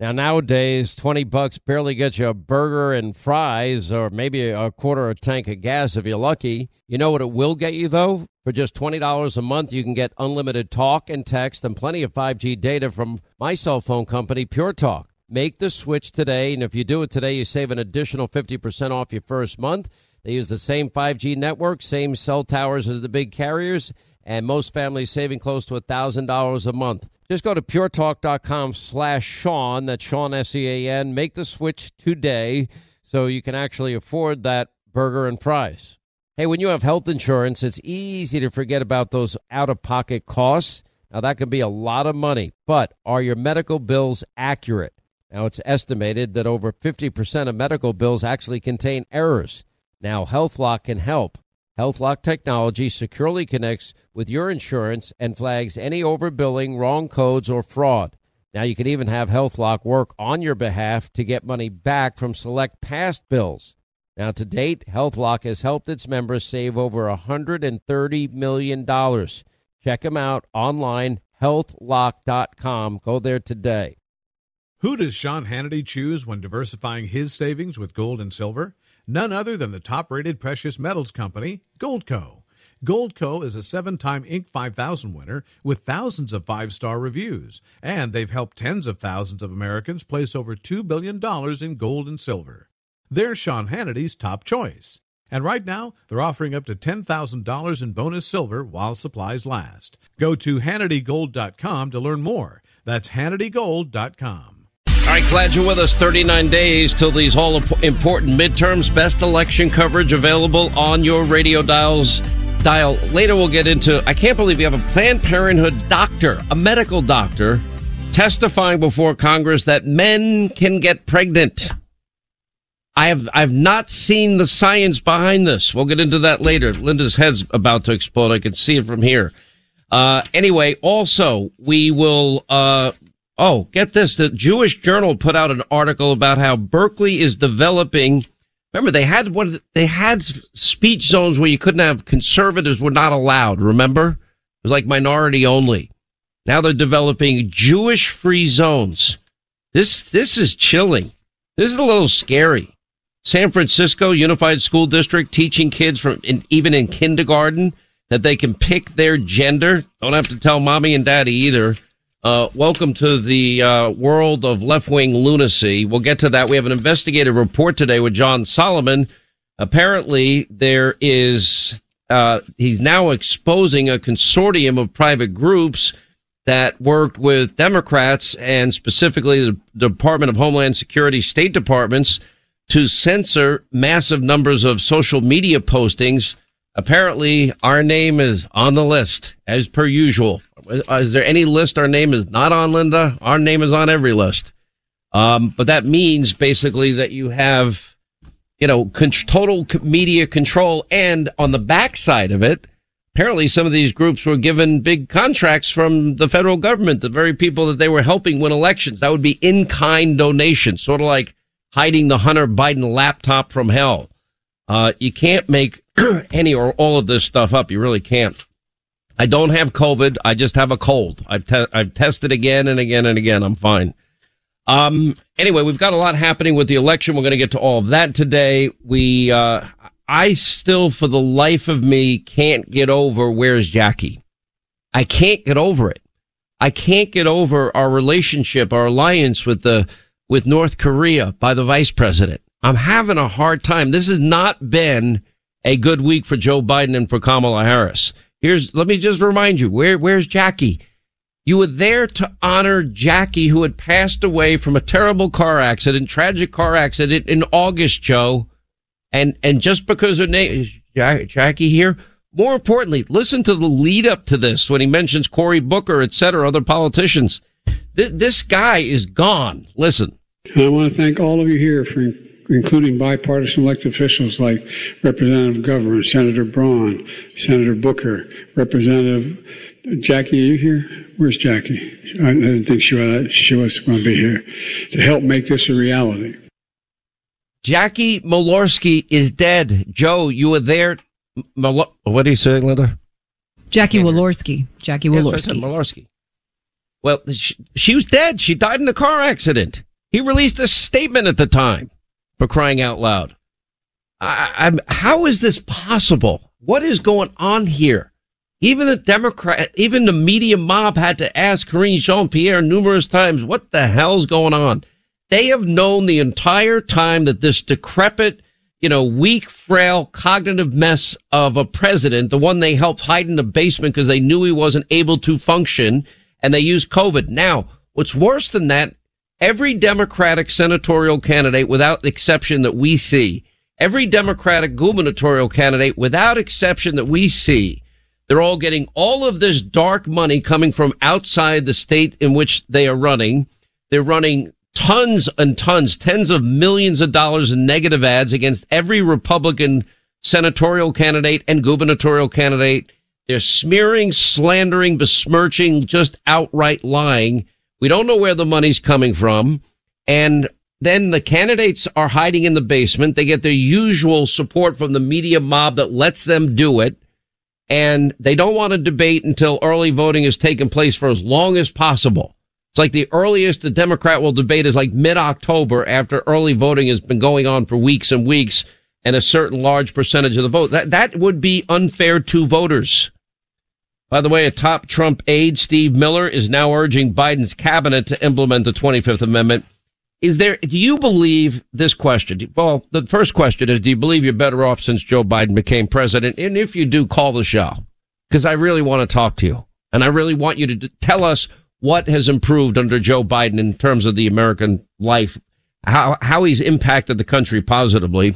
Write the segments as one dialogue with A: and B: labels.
A: Now, nowadays, $20 barely gets you a burger and fries or maybe a quarter of a tank of gas if you're lucky. You know what it will get you, though? For just $20 a month, you can get unlimited talk and text and plenty of 5G data from my cell phone company, Pure Talk. Make the switch today, and if you do it today, you save an additional 50% off your first month. They use the same 5G network, same cell towers as the big carriers, and most families saving close to $1,000 a month. Just go to puretalk.com/Sean, that's Sean, S-E-A-N. Make the switch today so you can actually afford that burger and fries. Hey, when you have health insurance, it's easy to forget about those out-of-pocket costs. Now, that can be a lot of money, but are your medical bills accurate? Now, it's estimated that over 50% of medical bills actually contain errors. Now, HealthLock can help. HealthLock technology securely connects with your insurance and flags any overbilling, wrong codes, or fraud. Now, you can even have HealthLock work on your behalf to get money back from select past bills. Now, to date, HealthLock has helped its members save over $130 million. Check them out online, healthlock.com. Go there today.
B: Who does Sean Hannity choose when diversifying his savings with gold and silver? None other than the top-rated precious metals company, Goldco. Goldco is a 7-time Inc. 5000 winner with thousands of 5-star reviews, and they've helped tens of thousands of Americans place over $2 billion in gold and silver. They're Sean Hannity's top choice. And right now, they're offering up to $10,000 in bonus silver while supplies last. Go to HannityGold.com to learn more. That's HannityGold.com.
A: All right, glad you're with us. 39 days till these all-important midterms. Best election coverage available on your radio dial. Later we'll get into, I can't believe you have a Planned Parenthood doctor, a medical doctor, testifying before Congress that men can get pregnant. I've not seen the science behind this. We'll get into that later. Linda's head's about to explode. I can see it from here. Anyway, also, we will... get this. The Jewish Journal put out an article about how Berkeley is developing. Remember, they had speech zones where you couldn't have conservatives were not allowed. Remember? It was like minority only. Now they're developing Jewish-free zones. This is chilling. This is a little scary. San Francisco Unified School District teaching kids even in kindergarten that they can pick their gender. Don't have to tell mommy and daddy either. Welcome to the world of left-wing lunacy. We'll get to that. We have an investigative report today with John Solomon. Apparently, there is he's now exposing a consortium of private groups that worked with Democrats and specifically the Department of Homeland Security, State Departments, to censor massive numbers of social media postings. Apparently, our name is on the list, as per usual. Is there any list our name is not on, Linda? Our name is on every list. But that means basically that you have, total media control. And on the backside of it, apparently some of these groups were given big contracts from the federal government, the very people that they were helping win elections. That would be in-kind donations, sort of like hiding the Hunter Biden laptop from hell. You can't make any or all of this stuff up. You really can't. I don't have COVID. I just have a cold. I've tested again and again and again. I'm fine. Anyway, we've got a lot happening with the election. We're going to get to all of that today. I still, for the life of me, can't get over where's Jackie. I can't get over it. I can't get over our relationship, our alliance with North Korea by the vice president. I'm having a hard time. This has not been a good week for Joe Biden and for Kamala Harris. Let me just remind you, where's Jackie? You were there to honor Jackie, who had passed away from a terrible tragic car accident in August, Joe. And just because her name is Jackie here, more importantly, listen to the lead up to this when he mentions Cory Booker, et cetera, other politicians. This guy is gone. Listen.
C: I want to thank all of you here for including bipartisan elected officials like Representative Governor, Senator Braun, Senator Booker, Representative Jackie. Are you here? Where's Jackie? I didn't think she was going to be here to help make this a reality.
A: Jackie Walorski is dead. Joe, you were there. What are you saying, Linda?
D: Jackie Walorski. Jackie Walorski.
A: Walorski. Well, she was dead. She died in a car accident. He released a statement at the time, for crying out loud. How is this possible? What is going on here? Even the media mob had to ask Karine Jean-Pierre numerous times, what the hell's going on? They have known the entire time that this decrepit, weak, frail, cognitive mess of a president, the one they helped hide in the basement because they knew he wasn't able to function, and they used COVID. Now, what's worse than that, every Democratic senatorial candidate, without exception that we see, every Democratic gubernatorial candidate, without exception that we see, they're all getting all of this dark money coming from outside the state in which they are running. They're running tons and tons, tens of millions of dollars in negative ads against every Republican senatorial candidate and gubernatorial candidate. They're smearing, slandering, besmirching, just outright lying. We don't know where the money's coming from. And then the candidates are hiding in the basement. They get their usual support from the media mob that lets them do it. And they don't want to debate until early voting has taken place for as long as possible. It's like the earliest the Democrat will debate is like mid-October, after early voting has been going on for weeks and weeks and a certain large percentage of the vote. That would be unfair to voters. By the way, a top Trump aide, Steve Miller, is now urging Biden's cabinet to implement the 25th Amendment. Do you believe this question? Well, the first question is, do you believe you're better off since Joe Biden became president? And if you do, call the show, because I really want to talk to you. And I really want you to tell us what has improved under Joe Biden in terms of the American life, how he's impacted the country positively.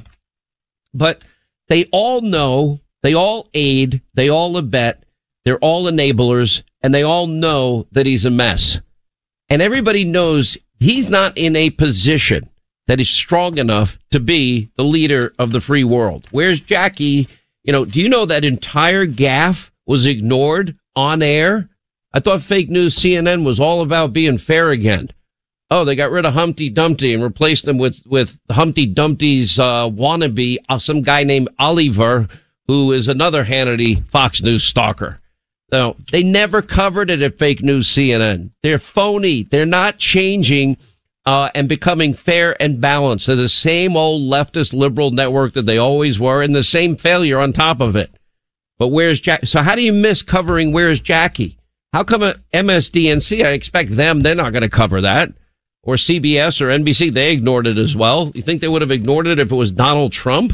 A: But they all know, they all aid, they all abet, they're all enablers, and they all know that he's a mess. And everybody knows he's not in a position that is strong enough to be the leader of the free world. Where's Jackie? Do you know that entire gaffe was ignored on air? I thought fake news CNN was all about being fair again. Oh, they got rid of Humpty Dumpty and replaced him with Humpty Dumpty's wannabe, some guy named Oliver, who is another Hannity Fox News stalker. No, they never covered it at fake news CNN. They're phony. They're not changing and becoming fair and balanced. They're the same old leftist liberal network that they always were, and the same failure on top of it. But where's Jackie? So how do you miss covering Where's Jackie? How come MSDNC, I expect them, they're not going to cover that. Or CBS or NBC, they ignored it as well. You think they would have ignored it if it was Donald Trump?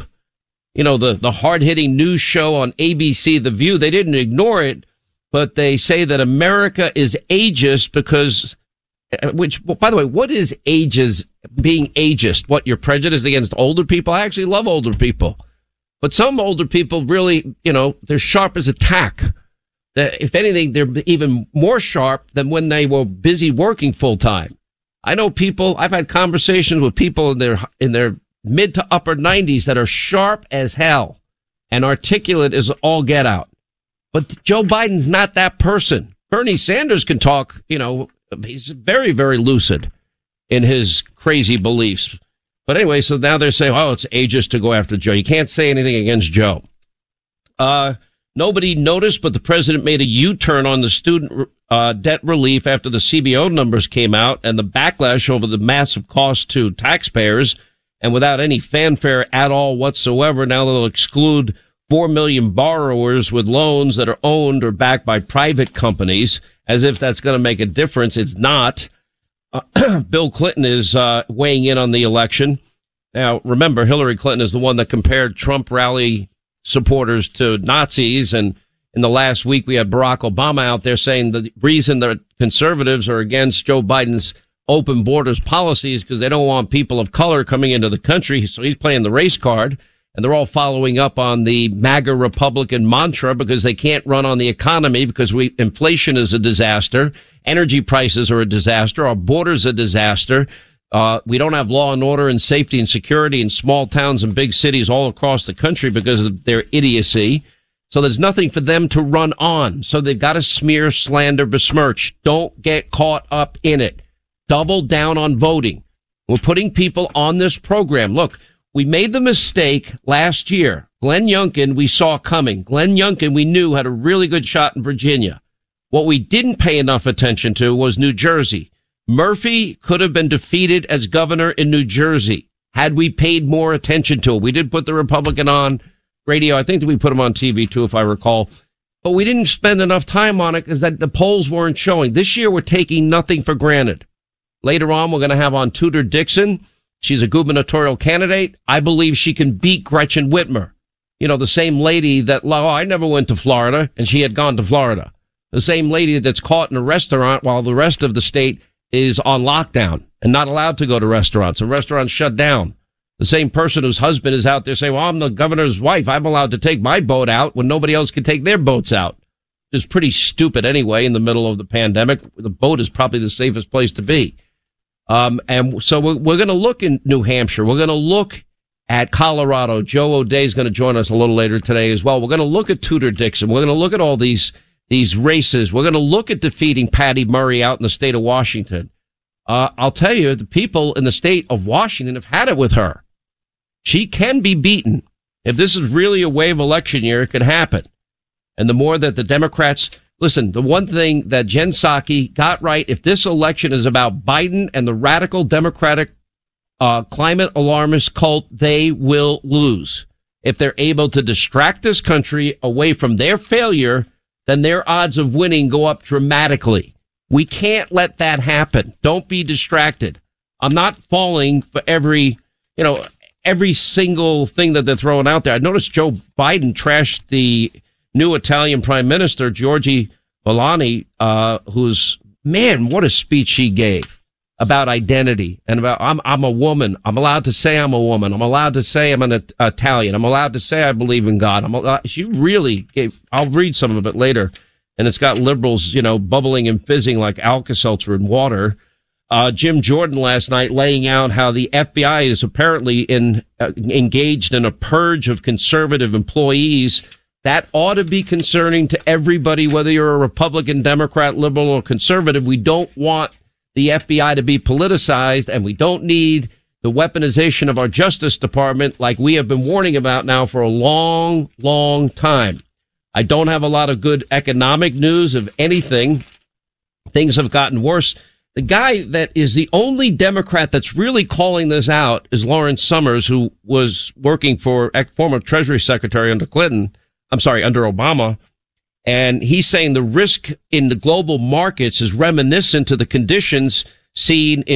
A: The hard-hitting news show on ABC, The View, they didn't ignore it. But they say that America is ageist because, by the way, what is being ageist? What, you're prejudiced against older people? I actually love older people. But some older people really, they're sharp as a tack. If anything, they're even more sharp than when they were busy working full time. I know people, I've had conversations with people in their mid to upper 90s that are sharp as hell and articulate as all get out. But Joe Biden's not that person. Bernie Sanders can talk, he's very, very lucid in his crazy beliefs. But anyway, so now they're saying, it's ageist to go after Joe. You can't say anything against Joe. Nobody noticed, but the president made a U-turn on the student debt relief after the CBO numbers came out and the backlash over the massive cost to taxpayers. And without any fanfare at all whatsoever, now they'll exclude 4 million borrowers with loans that are owned or backed by private companies, as if that's going to make a difference. It's not. Bill Clinton is weighing in on the election. Now, remember, Hillary Clinton is the one that compared Trump rally supporters to Nazis. And in the last week, we had Barack Obama out there saying the reason that conservatives are against Joe Biden's open borders policy is because they don't want people of color coming into the country. So he's playing the race card. And they're all following up on the MAGA Republican mantra because they can't run on the economy because inflation is a disaster. Energy prices are a disaster. Our borders a disaster. We don't have law and order and safety and security in small towns and big cities all across the country because of their idiocy. So there's nothing for them to run on. So they've got to smear, slander, besmirch. Don't get caught up in it. Double down on voting. We're putting people on this program. Look, we made the mistake last year. Glenn Youngkin, we saw coming. Glenn Youngkin, we knew had a really good shot in Virginia. What we didn't pay enough attention to was New Jersey. Murphy could have been defeated as governor in New Jersey had we paid more attention to it. We did put the Republican on radio. I think that we put him on TV, too, if I recall. But we didn't spend enough time on it because that the polls weren't showing. This year, we're taking nothing for granted. Later on, we're going to have on Tudor Dixon. She's a gubernatorial candidate. I believe she can beat Gretchen Whitmer. You know, the same lady that, oh, I never went to Florida, and she had gone to Florida. The same lady that's caught in a restaurant while the rest of the state is on lockdown and not allowed to go to restaurants, and restaurants shut down. The same person whose husband is out there saying, well, I'm the governor's wife. I'm allowed to take my boat out when nobody else can take their boats out. It's pretty stupid anyway in the middle of the pandemic. The boat is probably the safest place to be. And so we're going to look in New Hampshire. We're going to look at Colorado. Joe O'Dea is going to join us a little later today as well. We're going to look at Tudor Dixon. We're going to look at all these races. We're going to look at defeating Patty Murray out in the state of Washington. I'll tell you, the people in the state of Washington have had it with her. She can be beaten. If this is really a wave election year, it could happen. And the more that the Democrats, listen, the one thing that Jen Psaki got right, if this election is about Biden and the radical Democratic climate alarmist cult, they will lose. If they're able to distract this country away from their failure, then their odds of winning go up dramatically. We can't let that happen. Don't be distracted. I'm not falling for every single thing that they're throwing out there. I noticed Joe Biden trashed the new Italian Prime Minister, Giorgia Meloni, who's, man, what a speech she gave about identity and about I'm a woman. I'm allowed to say I'm a woman. I'm allowed to say I'm an Italian. I'm allowed to say I believe in God. She really gave, I'll read some of it later, and it's got liberals, bubbling and fizzing like Alka-Seltzer in water. Jim Jordan last night laying out how the FBI is apparently engaged in a purge of conservative employees. That ought to be concerning to everybody, whether you're a Republican, Democrat, liberal, or conservative. We don't want the FBI to be politicized, and we don't need the weaponization of our Justice Department like we have been warning about now for a long, long time. I don't have a lot of good economic news of anything. Things have gotten worse. The guy that is the only Democrat that's really calling this out is Lawrence Summers, who was working for former Treasury Secretary under under Obama. And he's saying the risk in the global markets is reminiscent to the conditions seen in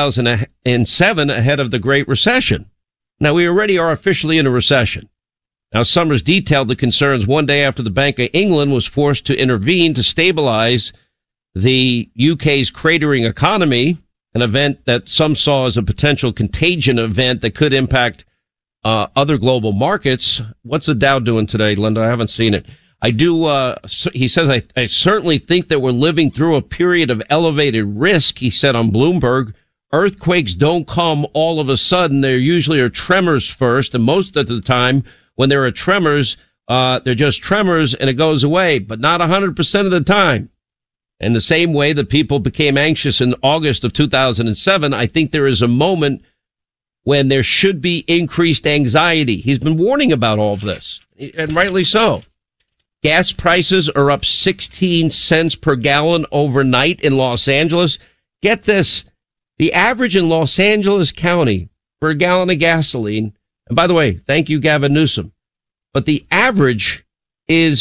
A: 2007 ahead of the Great Recession. Now, we already are officially in a recession. Now, Summers detailed the concerns one day after the Bank of England was forced to intervene to stabilize the UK's cratering economy, an event that some saw as a potential contagion event that could impact other global markets. What's the Dow doing today, Linda? I haven't seen it. I do. He says, I certainly think that we're living through a period of elevated risk, he said on Bloomberg. Earthquakes don't come all of a sudden. There usually are tremors first. And most of the time when there are tremors, they're just tremors and it goes away, but not 100% of the time. And the same way that people became anxious in August of 2007, I think there is a moment when there should be increased anxiety. He's been warning about all of this, and rightly so. Gas prices are up 16 cents per gallon overnight in Los Angeles. Get this. The average in Los Angeles County for a gallon of gasoline, and by the way, thank you, Gavin Newsom, but the average is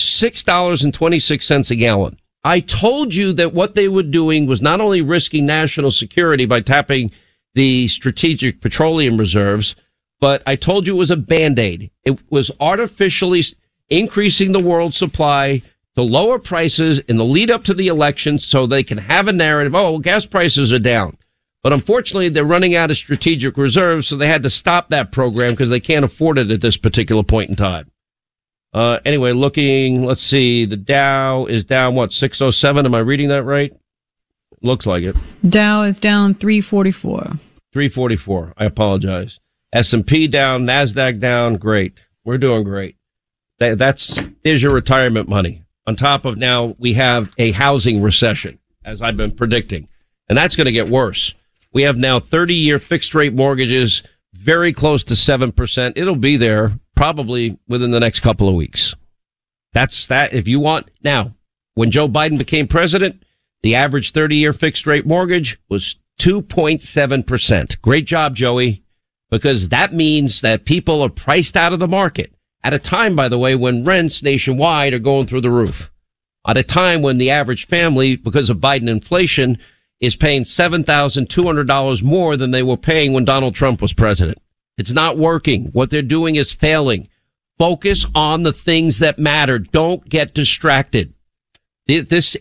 A: $6.26 a gallon. I told you that what they were doing was not only risking national security by tapping the strategic petroleum reserves, but I told you it was a Band-Aid. It was artificially increasing the world supply to lower prices in the lead up to the election so they can have a narrative, oh, well, gas prices are down. But unfortunately, they're running out of strategic reserves, so they had to stop that program because they can't afford it at this particular point in time. Anyway, let's see, the Dow is down, 607? Am I reading that right? Looks like it. Dow is down 344. 344. I apologize. S&P down, NASDAQ down. Great. We're doing great. There's your retirement money. On top of now, we have a housing recession, as I've been predicting. And that's going to get worse. We have now 30-year fixed-rate mortgages, very close to 7%. It'll be there probably within the next couple of weeks. That's that. If you want. Now, when Joe Biden became president, The average 30-year fixed rate mortgage was 2.7%. Great job, Joey, because that means that people are priced out of the market at a time, by the way, when rents nationwide are going through the roof. At a time when the average family, because of Biden inflation, is paying $7,200 more than they were paying when Donald Trump was president. It's not working. What they're doing is failing. Focus on the things that matter. Don't get distracted. This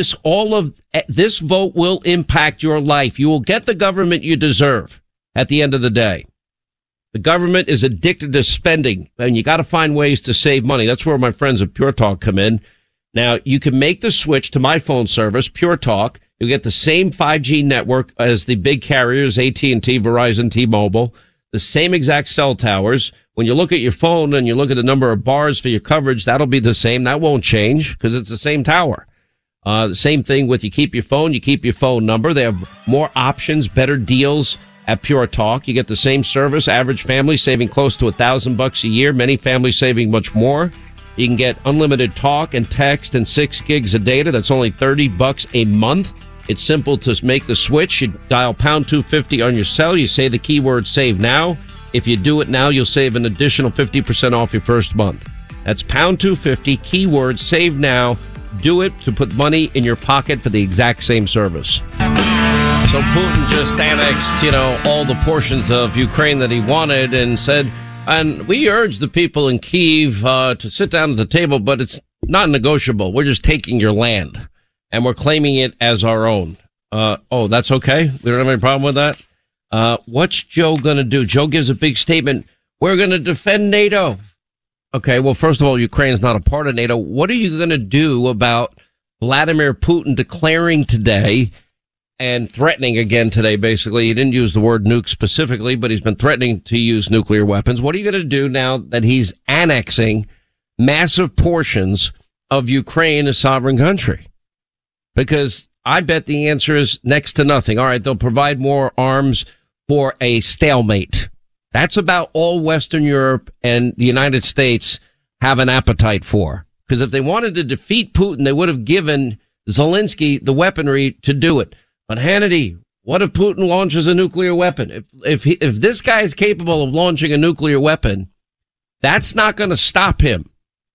A: vote will impact your life. You will get the government you deserve at the end of the day. The government is addicted to spending, and you got to find ways to save money. That's where my friends at Pure Talk come in. Now, you can make the switch to my phone service, Pure Talk. You get the same 5G network as the big carriers, AT&T, Verizon, T-Mobile, the same exact cell towers. When you look at your phone and you look at the number of bars for your coverage, that'll be the same. That won't change because it's the same tower. The same thing with you keep your phone number. They have more options, better deals at Pure Talk. You get the same service, average family saving close to $1,000 a year. Many families saving much more. You can get unlimited talk and text and 6 gigs of data. That's only $30 a month. It's simple to make the switch. You dial pound 250 on your cell. You say the keyword save now. If you do it now, you'll save an additional 50% off your first month. That's pound 250, keyword save now. Do it to put money in your pocket for the exact same service. So Putin just annexed, all the portions of Ukraine that he wanted and said, and we urge the people in Kyiv to sit down at the table, but it's not negotiable. We're just taking your land and we're claiming it as our own. That's okay? We don't have any problem with that? What's Joe going to do? Joe gives a big statement. We're going to defend NATO. Okay, well, first of all, Ukraine's not a part of NATO. What are you going to do about Vladimir Putin declaring today and threatening again today, basically? He didn't use the word nuke specifically, but he's been threatening to use nuclear weapons. What are you going to do now that he's annexing massive portions of Ukraine, a sovereign country? Because I bet the answer is next to nothing. All right, they'll provide more arms for a stalemate. That's about all Western Europe and the United States have an appetite for. Because if they wanted to defeat Putin, they would have given Zelensky the weaponry to do it. But Hannity, what if Putin launches a nuclear weapon? If this guy is capable of launching a nuclear weapon, that's not going to stop him.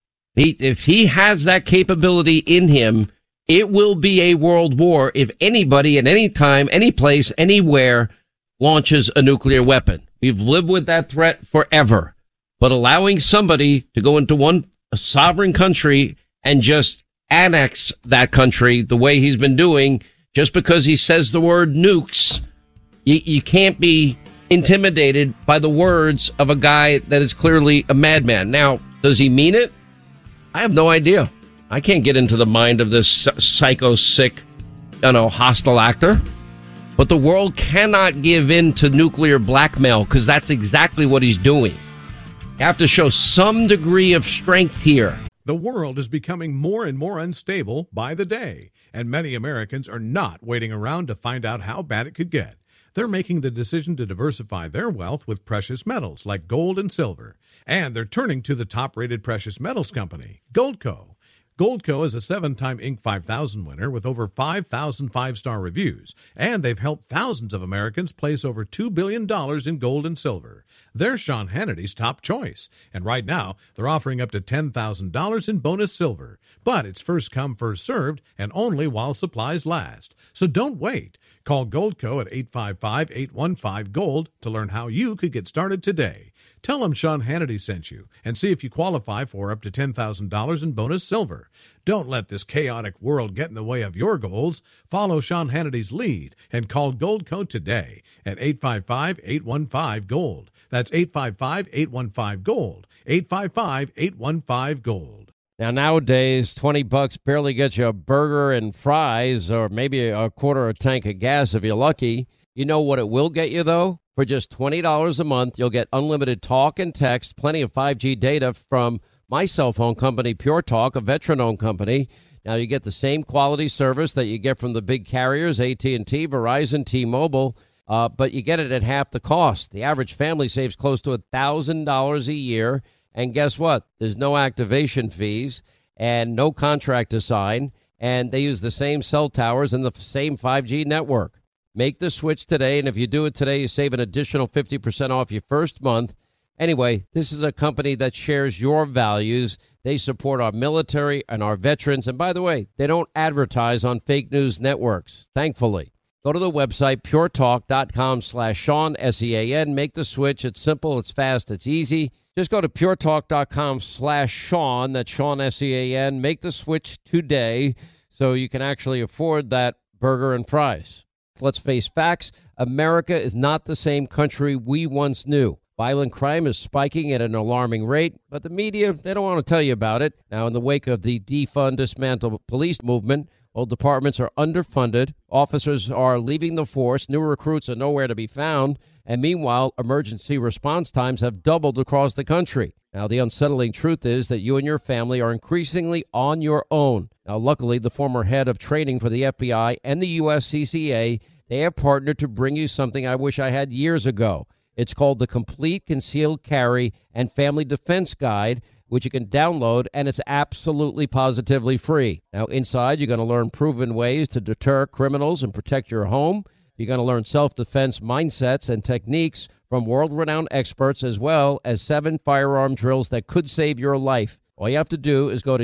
A: If he has that capability in him, it will be a world war if anybody at any time, any place, anywhere launches a nuclear weapon. We've lived with that threat forever. But allowing somebody to go into a sovereign country and just annex that country the way he's been doing, just because he says the word nukes, you can't be intimidated by the words of a guy that is clearly a madman. Now, does he mean it? I have no idea. I can't get into the mind of this psycho, sick, hostile actor. But the world cannot give in to nuclear blackmail because that's exactly what he's doing. You have to show some degree of strength here.
B: The world is becoming more and more unstable by the day, and many Americans are not waiting around to find out how bad it could get. They're making the decision to diversify their wealth with precious metals like gold and silver, and they're turning to the top-rated precious metals company, Goldco. Goldco is a 7-time Inc. 5000 winner with over 5,000 5-star reviews, and they've helped thousands of Americans place over $2 billion in gold and silver. They're Sean Hannity's top choice, and right now they're offering up to $10,000 in bonus silver. But it's first come, first served, and only while supplies last. So don't wait. Call Goldco at 855-815-GOLD to learn how you could get started today. Tell them Sean Hannity sent you and see if you qualify for up to $10,000 in bonus silver. Don't let this chaotic world get in the way of your goals. Follow Sean Hannity's lead and call Goldco today at 855-815-GOLD. That's 855-815-GOLD. 855-815-GOLD.
A: Now, nowadays, $20 barely gets you a burger and fries or maybe a quarter of a tank of gas if you're lucky. You know what it will get you, though? For just $20 a month, you'll get unlimited talk and text, plenty of 5G data from my cell phone company, Pure Talk, a veteran-owned company. Now, you get the same quality service that you get from the big carriers, AT&T, Verizon, T-Mobile, but you get it at half the cost. The average family saves close to $1,000 a year. And guess what? There's no activation fees and no contract to sign. and they use the same cell towers and the same 5G network. Make the switch today, and if you do it today, you save an additional 50% off your first month. Anyway, this is a company that shares your values. They support our military and our veterans. And by the way, they don't advertise on fake news networks, thankfully. Go to the website, puretalk.com/Sean, S-E-A-N. Make the switch. It's simple, it's fast, it's easy. Just go to puretalk.com/Sean, that's Sean, S-E-A-N. Make the switch today so you can actually afford that burger and fries. Let's face facts. America is not the same country we once knew. Violent crime is spiking at an alarming rate, but the media, they don't want to tell you about it. Now, in the wake of the defund, dismantle police movement, well, departments are underfunded, officers are leaving the force, new recruits are nowhere to be found, and meanwhile, emergency response times have doubled across the country. Now, the unsettling truth is that you and your family are increasingly on your own. Now, luckily, the former head of training for the FBI and the USCCA, they have partnered to bring you something I wish I had years ago. It's called the Complete Concealed Carry and Family Defense Guide, which you can download, and it's absolutely positively free. Now, inside, you're going to learn proven ways to deter criminals and protect your home. You're going to learn self-defense mindsets and techniques from world-renowned experts, as well as 7 firearm drills that could save your life. All you have to do is go to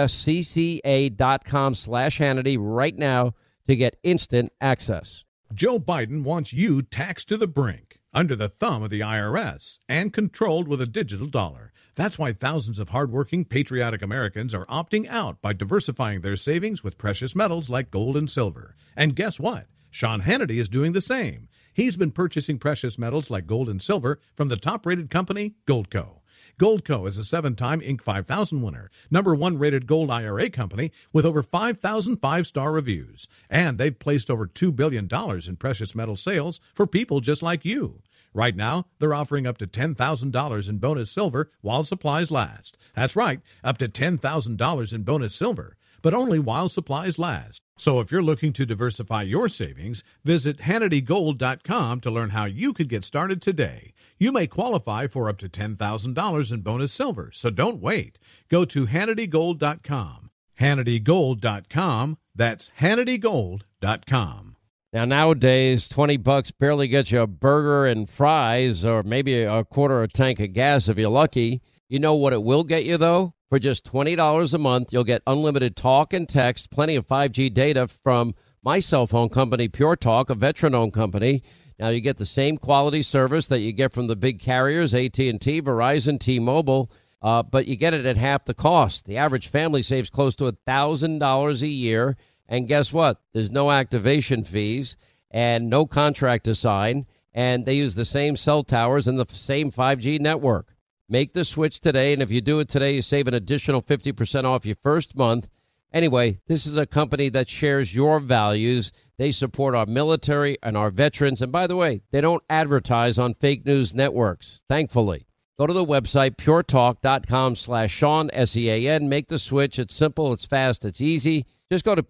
A: uscca.com/Hannity right now to get instant access.
B: Joe Biden wants you taxed to the brink, under the thumb of the IRS, and controlled with a digital dollar. That's why thousands of hardworking, patriotic Americans are opting out by diversifying their savings with precious metals like gold and silver. And guess what? Sean Hannity is doing the same. He's been purchasing precious metals like gold and silver from the top-rated company, Goldco. Goldco is a 7-time Inc. 5000 winner, #1 rated gold IRA company with over 5,000 5-star reviews. And they've placed over $2 billion in precious metal sales for people just like you. Right now, they're offering up to $10,000 in bonus silver while supplies last. That's right, up to $10,000 in bonus silver, but only while supplies last. So if you're looking to diversify your savings, visit HannityGold.com to learn how you could get started today. You may qualify for up to $10,000 in bonus silver, so don't wait. Go to HannityGold.com. HannityGold.com. That's HannityGold.com.
A: Now, nowadays, $20 barely gets you a burger and fries, or maybe a quarter of a tank of gas if you're lucky. You know what it will get you, though? For just $20 a month, you'll get unlimited talk and text, plenty of 5G data from my cell phone company, Pure Talk, a veteran-owned company. Now, you get the same quality service that you get from the big carriers, AT&T, Verizon, T-Mobile, but you get it at half the cost. The average family saves close to $1,000 a year. And guess what? There's no activation fees and no contract to sign, and they use the same cell towers and the same 5G network. Make the switch today, and if you do it today, you save an additional 50% off your first month. Anyway, this is a company that shares your values. They support our military and our veterans. And by the way, they don't advertise on fake news networks, thankfully. Go to the website, puretalk.com/Sean, S-E-A-N. Make the switch. It's simple, it's fast, it's easy. Just go to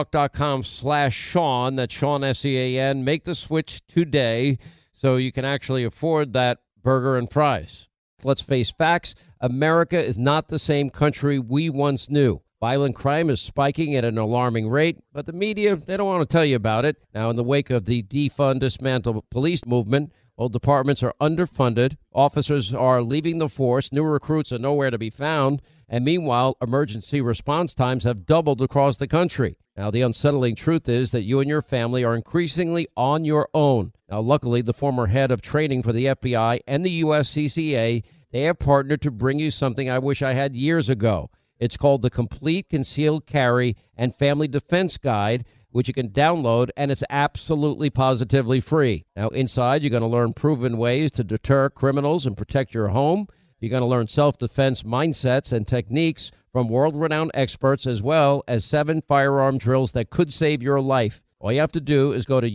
A: puretalk.com/Sean, that's Sean, S-E-A-N. Make the switch today so you can actually afford that burger and fries. Let's face facts. America is not the same country we once knew. Violent crime is spiking at an alarming rate, but the media, they don't want to tell you about it. Now, in the wake of the defund, dismantle police movement, well, departments are underfunded, officers are leaving the force, new recruits are nowhere to be found, and meanwhile, emergency response times have doubled across the country. Now, the unsettling truth is that you and your family are increasingly on your own. Now, luckily, the former head of training for the FBI and the USCCA, they have partnered to bring you something I wish I had years ago. It's called the Complete Concealed Carry and Family Defense Guide, which you can download, and it's absolutely positively free. Now, inside, you're going to learn proven ways to deter criminals and protect your home. You're going to learn self-defense mindsets and techniques from world-renowned experts, as well as 7 firearm drills that could save your life. All you have to do is go to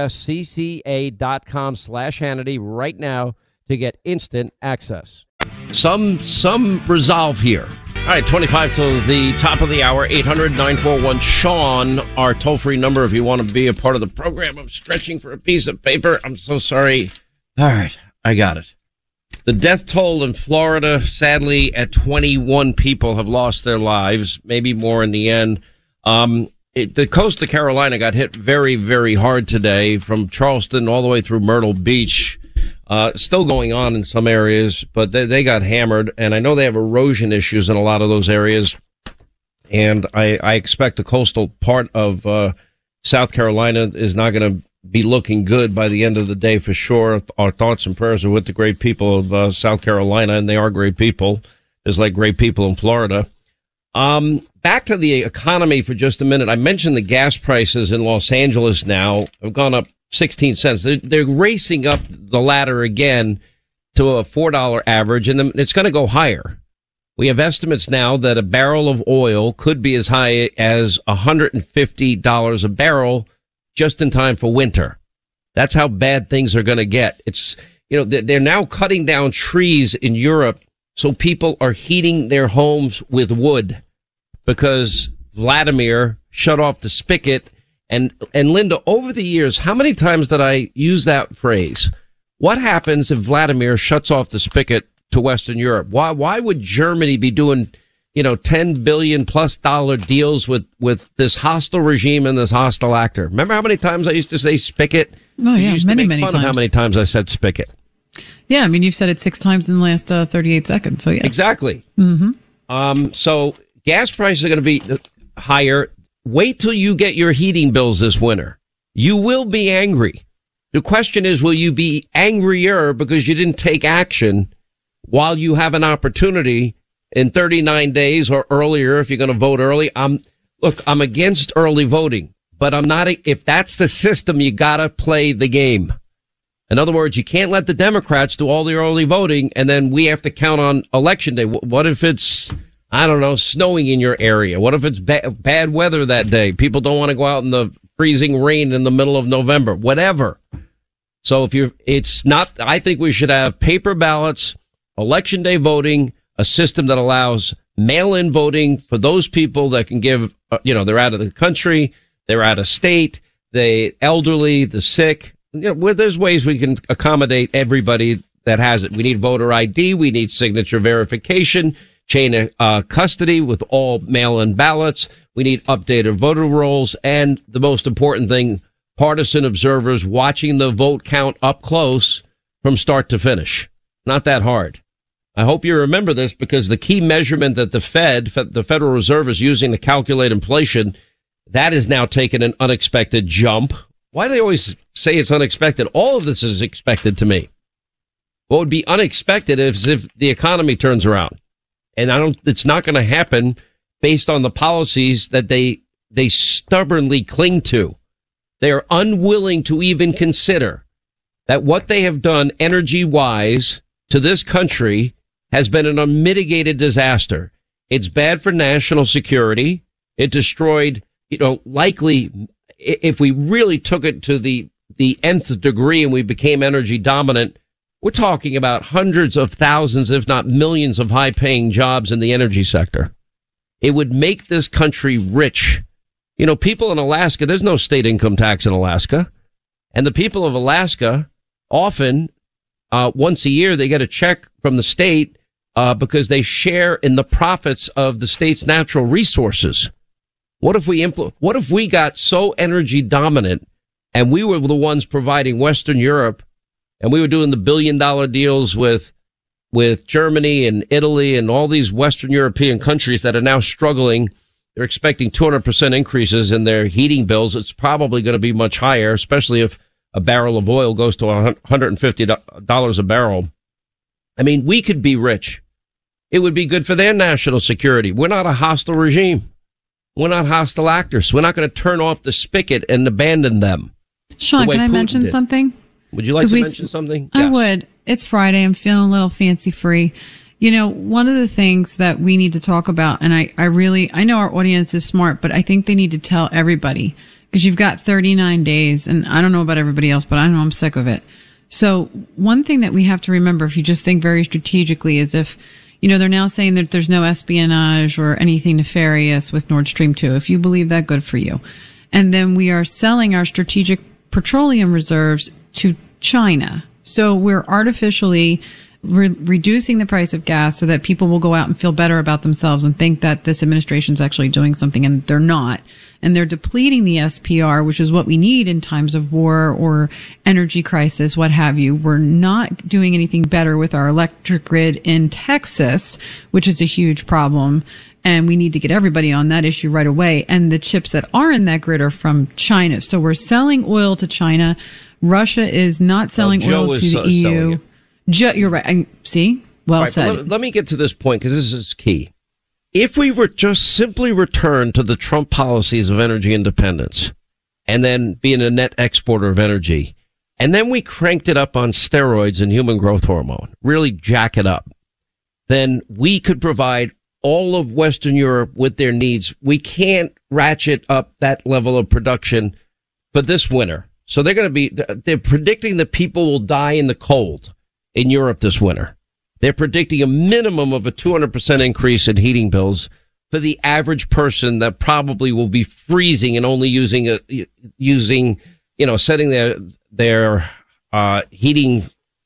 A: uscca.com/Hannity right now to get instant access. Some resolve here. All right, 25 till the top of the hour, 800-941-SEAN, our toll-free number if you want to be a part of the program. I'm stretching for a piece of paper. I'm so sorry. All right, I got it. The death toll in Florida, sadly, at 21 people have lost their lives, maybe more in the end. The coast of Carolina got hit very, very hard today from Charleston all the way through Myrtle Beach. Still going on in some areas, but they got hammered. And I know they have erosion issues in a lot of those areas. And I expect the coastal part of South Carolina is not going to be looking good by the end of the day for sure. Our thoughts and prayers are with the great people of South Carolina, and they are great people. There's like great people in Florida. Back to the economy for just a minute. I mentioned the gas prices in Los Angeles now have gone up 16 cents. They're racing up the ladder again to a $4 average, and it's going to go higher. We have estimates now that a barrel of oil could be as high as $150 a barrel just in time for winter. That's how bad things are going to get. It's, they're now cutting down trees in Europe so people are heating their homes with wood because Vladimir shut off the spigot. And Linda, over the years, how many times did I use that phrase? What happens if Vladimir shuts off the spigot to Western Europe? Why would Germany be doing, $10 billion plus deals with this hostile regime and this hostile actor? Remember how many times I used to say spigot?
D: Oh, yeah, many times.
A: How many times I said spigot?
D: Yeah, I mean, you've said it 6 times in the last 38 seconds, so yeah.
A: Exactly.
D: Mm-hmm.
A: So gas prices are going to be higher. Wait till you get your heating bills this winter. You will be angry. The question is, will you be angrier because you didn't take action while you have an opportunity in 39 days or earlier if you're going to vote early? I'm against early voting, but I'm not. If that's the system, you got to play the game. In other words, you can't let the Democrats do all the early voting and then we have to count on election day. What if it's, I don't know, snowing in your area? What if it's bad weather that day? People don't want to go out in the freezing rain in the middle of November, whatever. So I think we should have paper ballots, election day voting, a system that allows mail-in voting for those people that can give, they're out of the country, they're out of state, the elderly, the sick. There's ways we can accommodate everybody that has it. We need voter ID. We need signature verification, chain of custody with all mail-in ballots. We need updated voter rolls. And the most important thing, partisan observers watching the vote count up close from start to finish. Not that hard. I hope you remember this because the key measurement that the Federal Reserve is using to calculate inflation, that is now taken an unexpected jump. Why do they always say it's unexpected? All of this is expected to me. What would be unexpected is if the economy turns around. And it's not going to happen based on the policies that they stubbornly cling to. They are unwilling to even consider that what they have done energy-wise to this country has been an unmitigated disaster. It's bad for national security. It destroyed, likely, if we really took it to the nth degree and we became energy dominant, we're talking about hundreds of thousands, if not millions of high-paying jobs in the energy sector. It would make this country rich. People in Alaska, there's no state income tax in Alaska. And the people of Alaska often, once a year, they get a check from the state because they share in the profits of the state's natural resources. What if we got so energy dominant and we were the ones providing Western Europe and we were doing the $1 billion deals with Germany and Italy and all these Western European countries that are now struggling? They're expecting 200% increases in their heating bills. It's probably going to be much higher, especially if a barrel of oil goes to $150 a barrel. I mean, we could be rich. It would be good for their national security. We're not a hostile regime. We're not hostile actors. We're not going to turn off the spigot and abandon them.
D: Sean, can I mention something?
A: Would you like to mention something?
D: I would. It's Friday. I'm feeling a little fancy free. One of the things that we need to talk about, and I know our audience is smart, but I think they need to tell everybody because you've got 39 days and I don't know about everybody else, but I know I'm sick of it. So one thing that we have to remember, if you just think very strategically, is if, they're now saying that there's no espionage or anything nefarious with Nord Stream 2. If you believe that, good for you. And then we are selling our strategic petroleum reserves to China. So we're artificially reducing the price of gas so that people will go out and feel better about themselves and think that this administration is actually doing something, and they're not. And they're depleting the SPR, which is what we need in times of war or energy crisis, what have you. We're not doing anything better with our electric grid in Texas, which is a huge problem. And we need to get everybody on that issue right away. And the chips that are in that grid are from China. So we're selling oil to China. Russia is not selling oil to the EU. You're right. See? Well said.
A: Let me get to this point, because this is key. If we were just simply return to the Trump policies of energy independence and then being a net exporter of energy, and then we cranked it up on steroids and human growth hormone, really jack it up, then we could provide all of Western Europe with their needs. We can't ratchet up that level of production for this winter. So they're predicting that people will die in the cold in Europe this winter. They're predicting a minimum of a 200% increase in heating bills for the average person that probably will be freezing and only setting their heating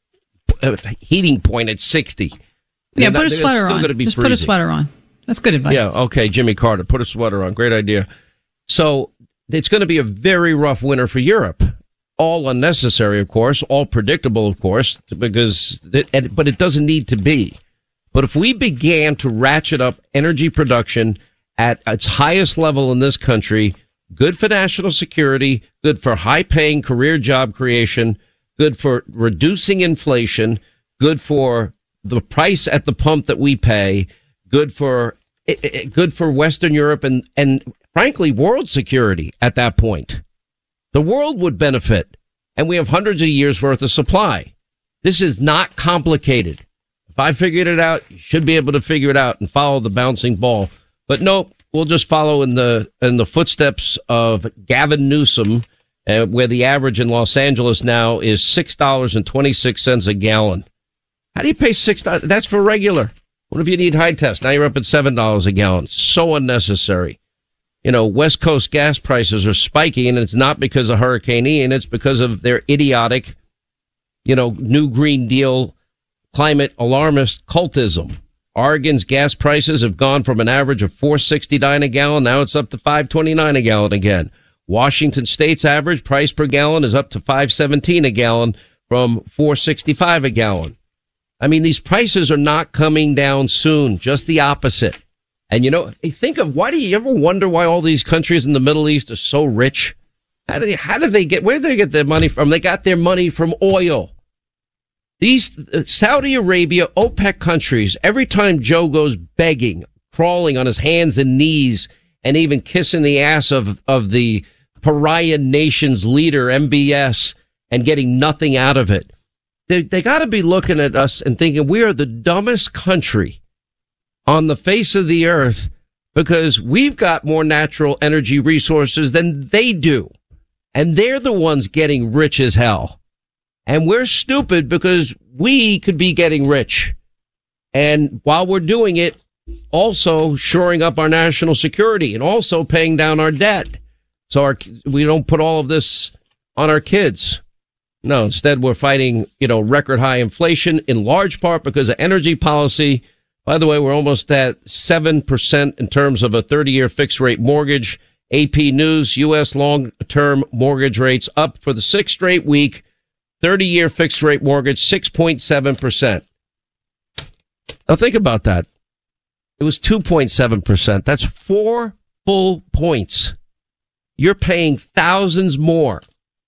A: point at 60.
D: Yeah, put a sweater on. Just put a sweater on. That's good advice.
A: Yeah, okay, Jimmy Carter, put a sweater on. Great idea. So it's going to be a very rough winter for Europe. All unnecessary, of course, all predictable, of course, but it doesn't need to be. But if we began to ratchet up energy production at its highest level in this country, good for national security, good for high-paying career job creation, good for reducing inflation, good for the price at the pump that we pay, good for Western Europe and frankly, world security at that point. The world would benefit, and we have hundreds of years worth of supply. This is not complicated. If I figured it out, you should be able to figure it out and follow the bouncing ball. But nope, we'll just follow in the footsteps of Gavin Newsom, where the average in Los Angeles now is $6.26 a gallon. How do you pay $6? That's for regular. What if you need high test? Now you're up at $7 a gallon. So unnecessary. You know, West Coast gas prices are spiking, and it's not because of Hurricane Ian. It's because of their idiotic, new Green Deal climate alarmist cultism. Oregon's gas prices have gone from an average of $4.69 a gallon. Now it's up to $5.29 a gallon again. Washington State's average price per gallon is up to $5.17 a gallon from $4.65 a gallon. I mean, these prices are not coming down soon, just the opposite. And why do you ever wonder why all these countries in the Middle East are so rich? Where did they get their money from? They got their money from oil. These Saudi Arabia, OPEC countries, every time Joe goes begging, crawling on his hands and knees, and even kissing the ass of the pariah nation's leader, MBS, and getting nothing out of it, they got to be looking at us and thinking we are the dumbest country on the face of the earth because we've got more natural energy resources than they do. And they're the ones getting rich as hell. And we're stupid because we could be getting rich. And while we're doing it, also shoring up our national security and also paying down our debt. So we don't put all of this on our kids. No, instead we're fighting, record high inflation in large part because of energy policy. By the way, we're almost at 7% in terms of a 30-year fixed-rate mortgage. AP News, U.S. long-term mortgage rates up for the sixth straight week. 30-year fixed-rate mortgage, 6.7%. Now think about that. It was 2.7%. That's 4 full points. You're paying thousands more,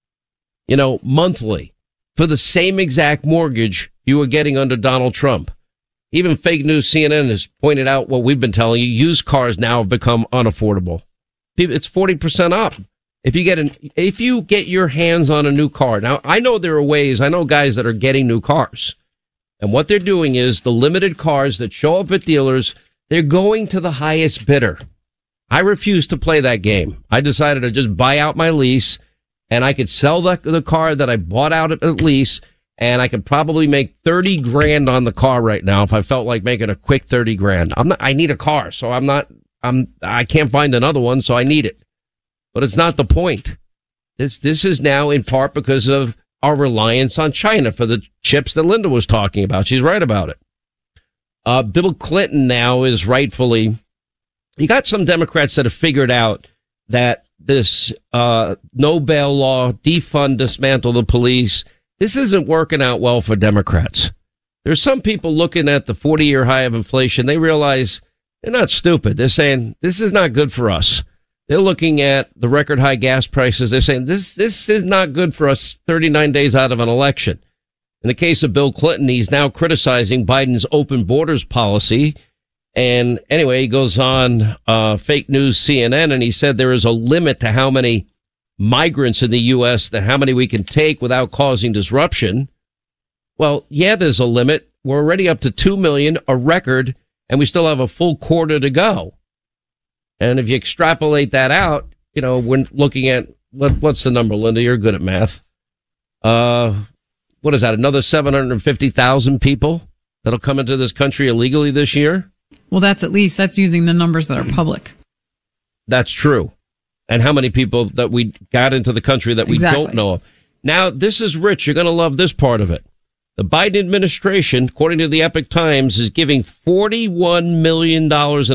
A: monthly for the same exact mortgage you were getting under Donald Trump. Even fake news CNN has pointed out what we've been telling you. Used cars now have become unaffordable. It's 40% up. If you get your hands on a new car. Now, I know there are ways. I know guys that are getting new cars. And what they're doing is the limited cars that show up at dealers, they're going to the highest bidder. I refuse to play that game. I decided to just buy out my lease, and I could sell the car that I bought out at lease, and I could probably make $30,000 on the car right now if I felt like making a quick $30,000. I need a car, so I can't find another one, so I need it. But it's not the point. This is now in part because of our reliance on China for the chips that Linda was talking about. She's right about it. Bill Clinton now is rightfully, you got some Democrats that have figured out that this no bail law, defund, dismantle the police, this isn't working out well for Democrats. There's some people looking at the 40-year high of inflation. They realize they're not stupid. They're saying this is not good for us. They're looking at the record high gas prices. They're saying this is not good for us 39 days out of an election. In the case of Bill Clinton, he's now criticizing Biden's open borders policy. And anyway, he goes on fake news CNN, and he said there is a limit to how many migrants in the U.S., that how many we can take without causing disruption. Well, yeah, there's a limit. We're already up to 2 million, a record, and we still have a full quarter to go. And if you extrapolate that out, you know, when looking at, what's the number, Linda? You're good at math. What is that? Another 750,000 people that'll come into this country illegally this year?
D: Well, that's using the numbers that are public.
A: That's true. And how many people that we got into the country that we don't know of. Now, this is rich. You're going to love this part of it. The Biden administration, according to the Epoch Times, is giving $41 million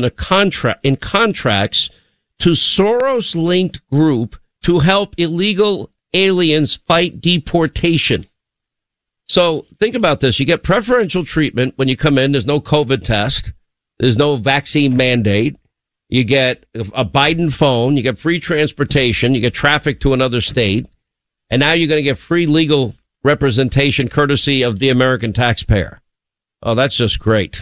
A: in contracts to Soros-linked group to help illegal aliens fight deportation. So think about this. You get preferential treatment when you come in. There's no COVID test. There's no vaccine mandate. You get a Biden phone. You get free transportation. You get traffic to another state. And now you're going to get free legal representation courtesy of the American taxpayer. Oh, that's just great.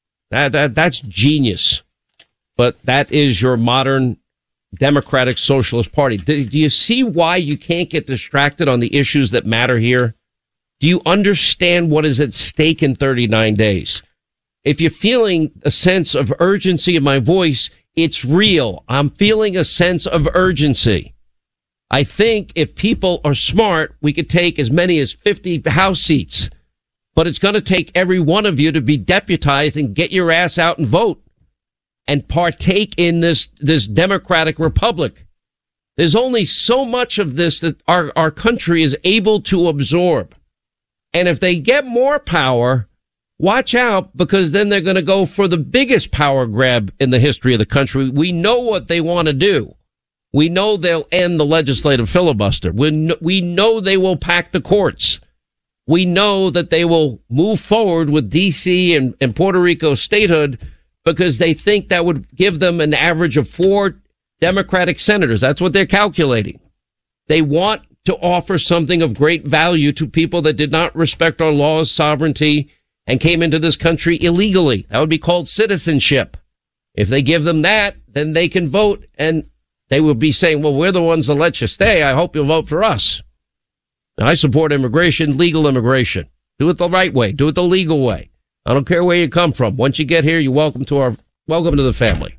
A: That's genius. But that is your modern Democratic Socialist Party. Do you see why you can't get distracted on the issues that matter here? Do you understand what is at stake in 39 days? If you're feeling a sense of urgency in my voice, it's real. I'm feeling a sense of urgency. I think if people are smart, we could take as many as 50 House seats. But it's going to take every one of you to be deputized and get your ass out and vote and partake in this democratic republic. There's only so much of this that our country is able to absorb. And if they get more power, watch out, because then they're going to go for the biggest power grab in the history of the country. We know what they want to do. We know they'll end the legislative filibuster. We know they will pack the courts. We know that they will move forward with D.C. and Puerto Rico statehood because they think that would give them an average of 4 Democratic senators. That's what they're calculating. They want to offer something of great value to people that did not respect our laws, sovereignty, and came into this country illegally. That would be called citizenship. If they give them that, then they can vote, and they will be saying, well, we're the ones that let you stay. I hope you'll vote for us. Now, I support immigration, legal immigration. Do it the right way. Do it the legal way. I don't care where you come from. Once you get here, you're welcome to the family.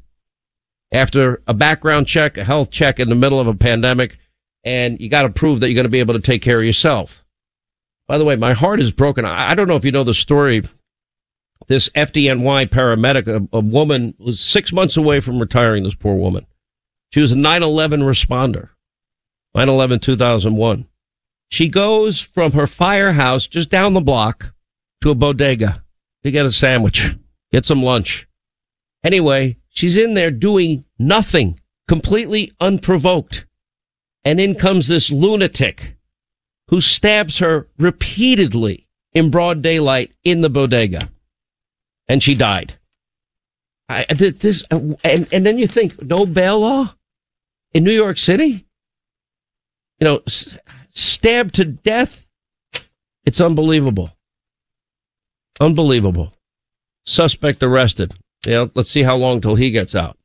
A: After a background check, a health check in the middle of a pandemic, and you got to prove that you're going to be able to take care of yourself. By the way, my heart is broken. I don't know if you know the story. This FDNY paramedic, a woman, was 6 months away from retiring, this poor woman. She was a 9/11 responder. 9/11-2001. She goes from her firehouse just down the block to a bodega to get a sandwich, get some lunch. Anyway, she's in there doing nothing, completely unprovoked. And in comes this lunatic who stabs her repeatedly in broad daylight in the bodega. And she died. And then you think, no bail law in New York City? You know, stabbed to death. It's unbelievable. Unbelievable. Suspect arrested. You know, let's see how long till he gets out.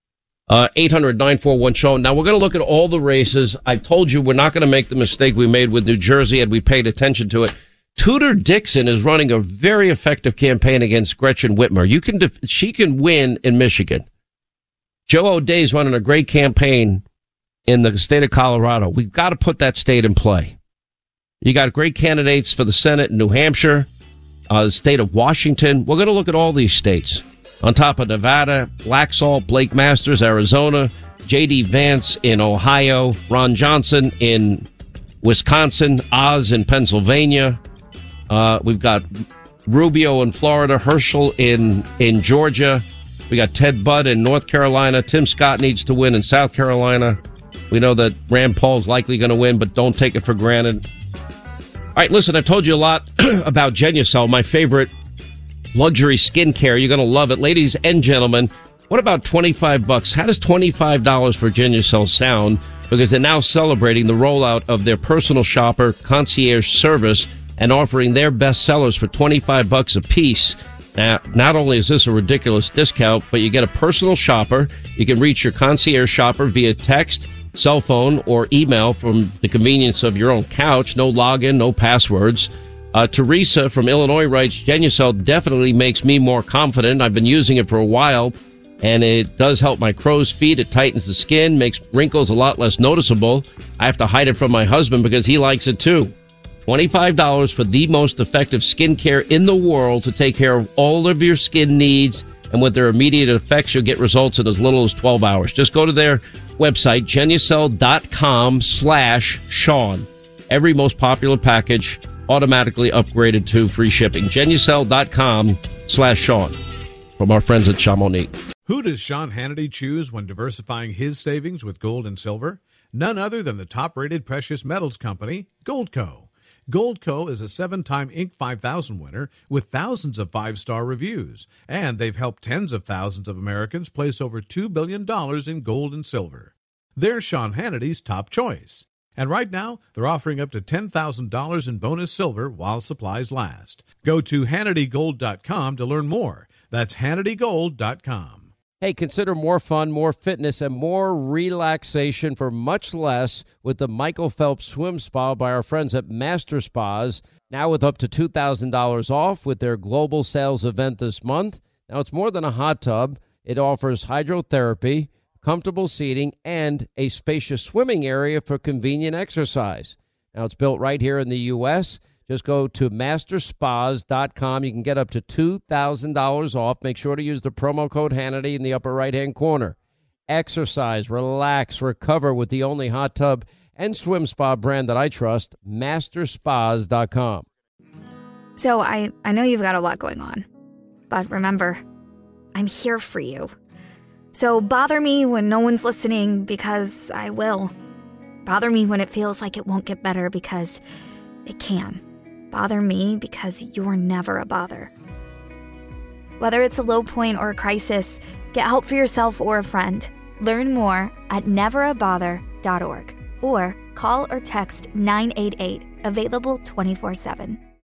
A: 800-941-SHOW. Now, we're going to look at all the races. I told you we're not going to make the mistake we made with New Jersey had we paid attention to it. Tudor Dixon is running a very effective campaign against Gretchen Whitmer. She can win in Michigan. Joe O'Dea is running a great campaign in the state of Colorado. We've got to put that state in play. You got great candidates for the Senate in New Hampshire, the state of Washington. We're going to look at all these states. On top of Nevada, Laxalt, Blake Masters, Arizona, J.D. Vance in Ohio, Ron Johnson in Wisconsin, Oz in Pennsylvania. We've got Rubio in Florida, Herschel in Georgia. We got Ted Budd in North Carolina. Tim Scott needs to win in South Carolina. We know that Rand Paul's likely going to win, but don't take it for granted. All right, listen, I've told you a lot about Genucel, my favorite luxury skincare. You're going to love it. Ladies and gentlemen, what about $25? How does $25 for Genucel sound? Because they're now celebrating the rollout of their personal shopper concierge service and offering their best sellers for $25 a piece. Now, not only is this a ridiculous discount, but you get a personal shopper. You can reach your concierge shopper via text, cell phone, or email from the convenience of your own couch. No login, no passwords. Teresa from Illinois writes, Genucel definitely makes me more confident. I've been using it for a while, and it does help my crow's feet. It tightens the skin, makes wrinkles a lot less noticeable. I have to hide it from my husband because he likes it too. $25 for the most effective skincare in the world to take care of all of your skin needs. And with their immediate effects, you'll get results in as little as 12 hours. Just go to their website, Genucel.com/Sean. Every most popular package automatically upgraded to free shipping. Genucel.com/Sean. From our friends at Chamonix.
B: Who does Sean Hannity choose when diversifying his savings with gold and silver? None other than the top-rated precious metals company, Goldco. Goldco is a 7-time Inc. 5000 winner with thousands of 5-star reviews, and they've helped tens of thousands of Americans place over $2 billion in gold and silver. They're Sean Hannity's top choice. And right now, they're offering up to $10,000 in bonus silver while supplies last. Go to HannityGold.com to learn more. That's HannityGold.com.
A: Hey, consider more fun, more fitness, and more relaxation for much less with the Michael Phelps Swim Spa by our friends at Master Spas. Now with up to $2,000 off with their global sales event this month. Now it's more than a hot tub. It offers hydrotherapy, comfortable seating, and a spacious swimming area for convenient exercise. Now it's built right here in the U.S. Just go to masterspas.com. You can get up to $2,000 off. Make sure to use the promo code Hannity in the upper right-hand corner. Exercise, relax, recover with the only hot tub and swim spa brand that I trust, masterspas.com.
E: So I know you've got a lot going on, but remember, I'm here for you. So bother me when no one's listening, because I will. Bother me when it feels like it won't get better, because it can. Bother me because you're never a bother. Whether it's a low point or a crisis, get help for yourself or a friend. Learn more at neverabother.org or call or text 988, available 24/7.